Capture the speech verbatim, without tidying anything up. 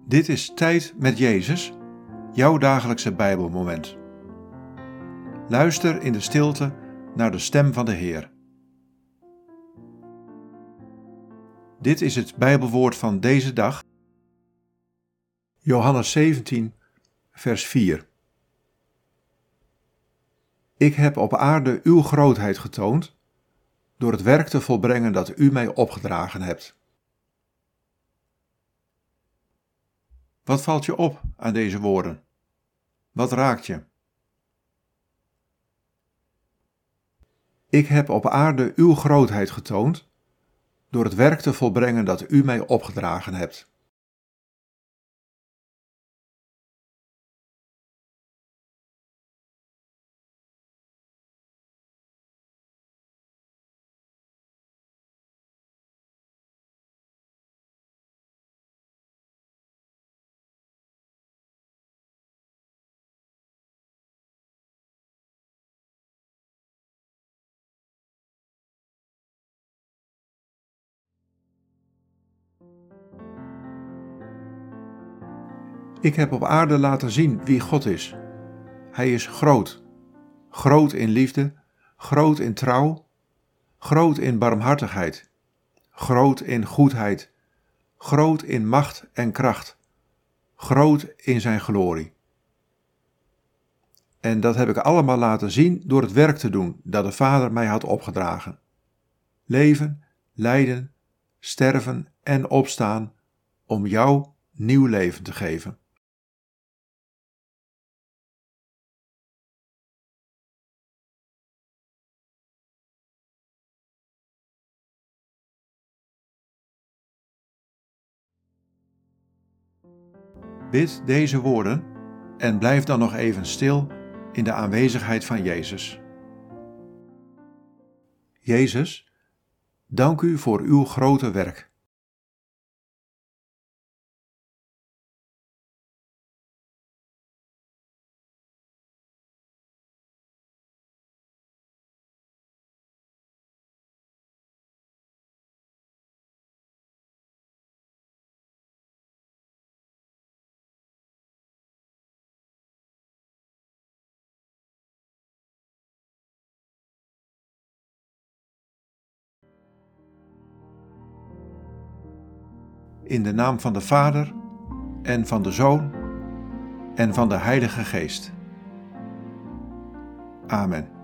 Dit is Tijd met Jezus, jouw dagelijkse Bijbelmoment. Luister in de stilte naar de stem van de Heer. Dit is het Bijbelwoord van deze dag, Johannes zeventien, vers vier. Ik heb op aarde uw grootheid getoond, door het werk te volbrengen dat u mij opgedragen hebt. Wat valt je op aan deze woorden? Wat raakt je? Ik heb op aarde uw grootheid getoond, door het werk te volbrengen dat u mij opgedragen hebt. Ik heb op aarde laten zien wie God is. Hij is groot, groot in liefde, groot in trouw, groot in barmhartigheid, groot in goedheid, groot in macht en kracht, groot in zijn glorie. En dat heb ik allemaal laten zien door het werk te doen dat de Vader mij had opgedragen. Leven, lijden, sterven en opstaan om jou nieuw leven te geven. Bid deze woorden en blijf dan nog even stil in de aanwezigheid van Jezus. Jezus, dank u voor uw grote werk. In de naam van de Vader en van de Zoon en van de Heilige Geest. Amen.